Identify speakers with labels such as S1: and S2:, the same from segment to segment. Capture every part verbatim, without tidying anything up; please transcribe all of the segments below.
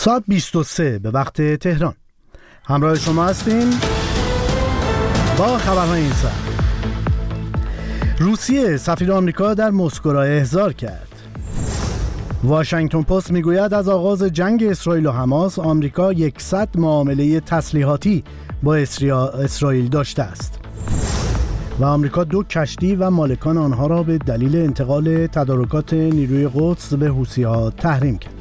S1: ساعت بیست و سه به وقت تهران. همراه شما هستیم با خبرهای این ساعت. روسیه سفیر آمریکا در مسکو را احضار کرد. واشنگتن پست میگوید از آغاز جنگ اسرائیل و حماس آمریکا صد معامله تسلیحاتی با اسرائیل داشته است و آمریکا دو کشتی و مالکان آنها را به دلیل انتقال تدارکات نیروی قدس به حوثی‌ها تحریم کرد.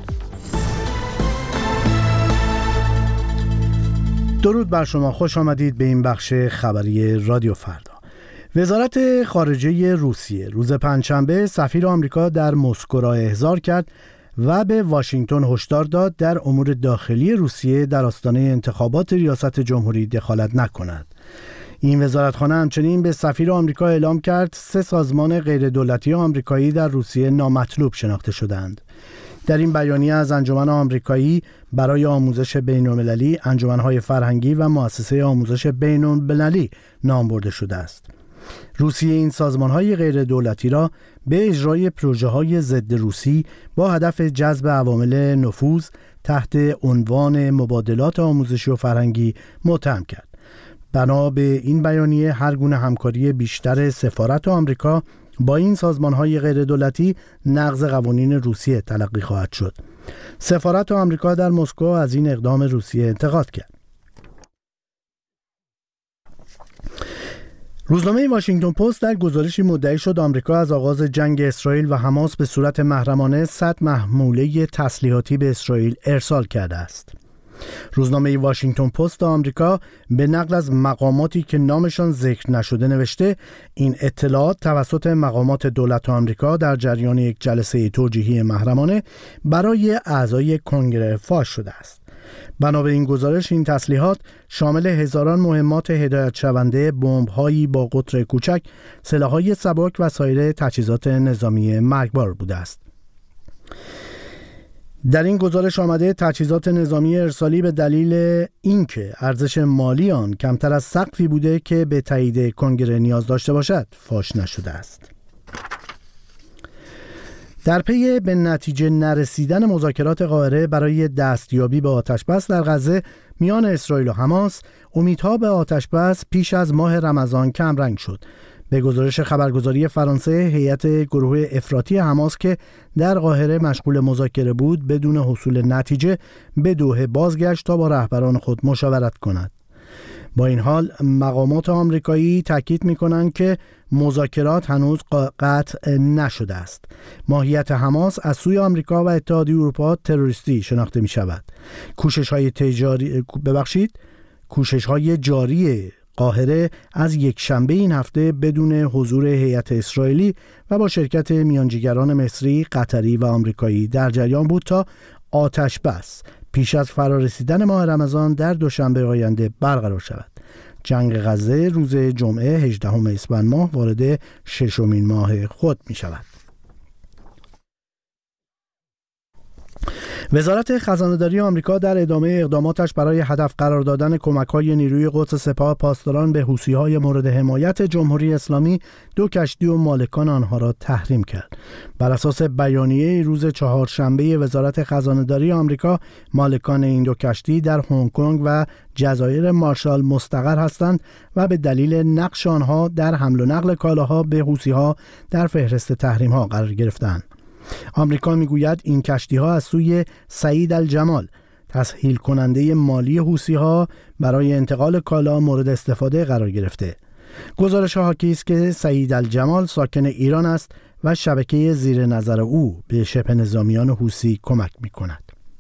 S1: درود بر شما، خوش آمدید به این بخش خبری رادیو فردا. وزارت خارجه روسیه روز پنجشنبه سفیر آمریکا در مسکو را احضار کرد و به واشنگتن هشدار داد در امور داخلی روسیه در آستانه انتخابات ریاست جمهوری دخالت نکند. این وزارتخانه همچنین به سفیر آمریکا اعلام کرد سه سازمان غیردولتی آمریکایی در روسیه نامطلوب شناخته شدند. در این بیانیه از انجمن آمریکایی برای آموزش بین‌المللی، انجمن‌های فرهنگی و مؤسسه آموزش بین‌المللی نام برده شده است. روسیه این سازمان‌های غیردولتی را به اجرای پروژه‌های ضد روسی با هدف جذب عوامل نفوذ تحت عنوان مبادلات آموزشی و فرهنگی متهم کرد. بنا به این بیانیه هر گونه همکاری بیشتر سفارت آمریکا با این سازمان‌های غیردولتی نقض قوانین روسیه تلقی خواهد شد. سفارت آمریکا در مسکو از این اقدام روسیه انتقاد کرد. روزنامه واشنگتن پست در گزارشی مدعی شد آمریکا از آغاز جنگ اسرائیل و حماس به صورت محرمانه صد محموله تسلیحاتی به اسرائیل ارسال کرده است. روزنامه واشنگتن پست آمریکا به نقل از مقاماتی که نامشان ذکر نشده نوشته این اطلاعات توسط مقامات دولت آمریکا در جریان یک جلسه توجیهی محرمانه برای اعضای کنگره فاش شده است. بنا به این گزارش این تسلیحات شامل هزاران مهمات هدایت شونده، بمب‌هایی با قطر کوچک، سلاح‌های سبک و سایر تجهیزات نظامی مرگبار بوده است. در این گزارش آمده تجهیزات نظامی ارسالی به دلیل اینکه ارزش مالی آن کمتر از سقفی بوده که به تایید کنگره نیاز داشته باشد فاش نشده است. در پی به نتیجه نرسیدن مذاکرات قاهره برای دستیابی به آتشبس در غزه میان اسرائیل و حماس، امیدها به آتشبس پیش از ماه رمضان کمرنگ شد. به گزارش خبرگزاری فرانسه، هیئت گروه افراطی حماس که در قاهره مشغول مذاکره بود بدون حصول نتیجه به دوحه بازگشت تا با رهبران خود مشاورت کند. با این حال مقامات آمریکایی تاکید می‌کنند که مذاکرات هنوز قطع نشده است. ماهیت حماس از سوی آمریکا و اتحادیه اروپا تروریستی شناخته می‌شود. کوشش‌های تجاری ببخشید کوشش‌های جاری قاهره از یک شنبه این هفته بدون حضور هیئت اسرائیلی و با شرکت میانجیگران مصری، قطری و آمریکایی در جریان بود تا آتش بس پیش از فرارسیدن ماه رمضان در دوشنبه آینده برقرار شود. جنگ غزه روز جمعه هجدهم اسفند ماه وارد ششمین ماه خود می شود. وزارت خزانه‌داری آمریکا در ادامه اقداماتش برای هدف قرار دادن کمک‌های نیروی قدس سپاه پاسداران به حوثی‌های مورد حمایت جمهوری اسلامی دو کشتی و مالکان آنها را تحریم کرد. بر اساس بیانیه روز چهارشنبه وزارت خزانه‌داری آمریکا، مالکان این دو کشتی در هنگ کنگ و جزایر مارشال مستقر هستند و به دلیل نقش آنها در حمل و نقل کالاها به حوثی‌ها در فهرست تحریم‌ها قرار گرفتند. آمریکا میگوید این کشتی ها از سوی سعید الجمال، تسهیل کننده مالی حوثی‌ها برای انتقال کالا مورد استفاده قرار گرفته. گزارش ها حاکی است که سعید الجمال ساکن ایران است و شبکه زیر نظر او به شبه نظامیان حوثی کمک می کند.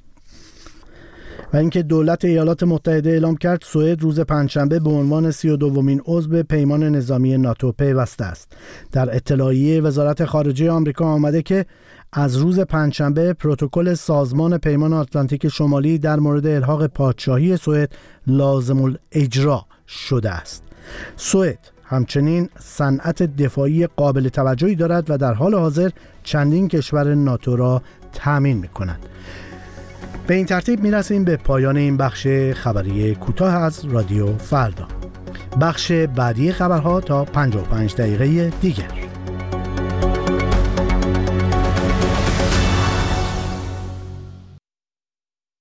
S1: و اینکه دولت ایالات متحده اعلام کرد سوئد روز پنجشنبه به عنوان سی و دومین عضو پیمان نظامی ناتو پیوسته است. در اطلاعیه وزارت خارجه آمریکا آمده که از روز پنجشنبه پروتکل سازمان پیمان آتلانتیک شمالی در مورد الحاق پادشاهی سوئد لازم الاجرا شده است. سوئد همچنین صنعت دفاعی قابل توجهی دارد و در حال حاضر چندین کشور ناتو را تامین می‌کند. به این ترتیب میرسیم به پایان این بخش خبری کوتاه از رادیو فردا. بخش بعدی خبرها تا پنجاه و پنج دقیقه دیگر.